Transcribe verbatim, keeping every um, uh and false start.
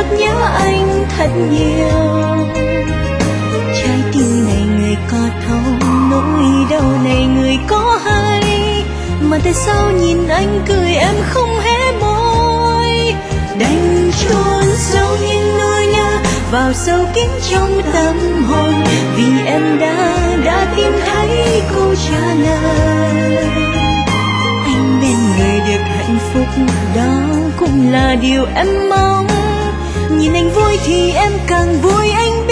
chợt nhớ anh thật nhiều. Trái tim này người có thấu, nỗi đau này người có hay, mà tại sao nhìn anh cười em không hé môi. Đành chôn sâu những nỗi nhớ vào sâu kín trong tâm hồn, vì em đã đã tìm thấy câu trả lời. Anh bên người được hạnh phúc, đó cũng là điều em mong. Nhìn anh vui thì em càng vui, anh